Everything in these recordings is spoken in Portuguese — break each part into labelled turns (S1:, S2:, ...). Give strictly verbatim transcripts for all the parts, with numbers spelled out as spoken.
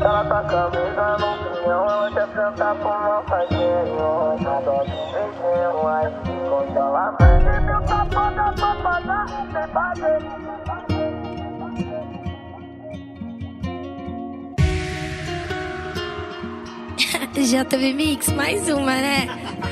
S1: Ela tá camisa no pinhão, ela quer sentar pro meu parceiro. Na dose de beijinho, aí se congelar. Meu papo dá pra pagar, sem fazer.
S2: J V Mix, mais uma, né?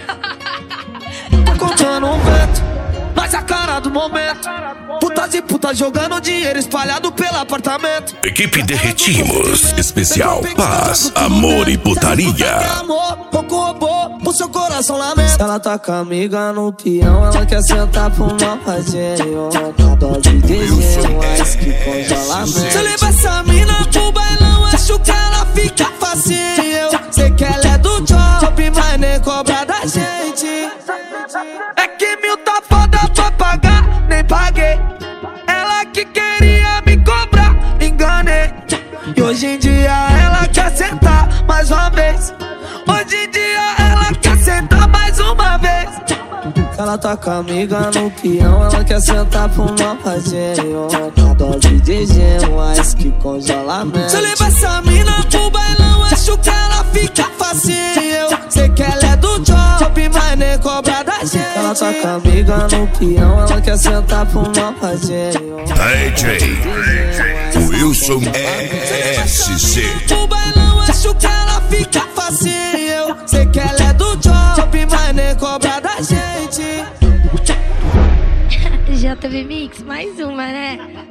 S3: Tá contando um vento, mas a cara do momento. Putas e putas jogando dinheiro espalhado pelo apartamento.
S4: Equipe Derretimos, especial Paz, Amor e Putaria.
S3: Amor, pouco robô, o seu coração lamenta. Ela tá com a amiga no peão, ela quer sentar pro mal parceiro. Tá dose de gelo, mas que congelamento. Se eu levar essa mina pro bailão, acho que ela fica facinho. Eu sei que ela é do job, mas nem cobra da gente. É que mil tá foda pra pagar, nem paguei. Ela que queria me cobrar, enganei. E hoje em dia ela quer sentar mais uma vez. Hoje em dia ela quer sentar mais uma vez. Ela tá com a amiga no peão, ela quer sentar pro mal parceiro. Tá dose de gelo, mas que congelamento. Se eu levar essa mina pro bailão, acho que ela fica facinho. Eu sei que ela é do job, mas nem cobra da gente. Ela tá com a amiga no peão, ela quer sentar pro mal parceiro.
S4: D J Wilson S C.
S3: Pro bailão, acho que ela fica facinho. Eu sei que ela é do job, mas nem cobra da gente.
S2: J V Mix, mais uma, né?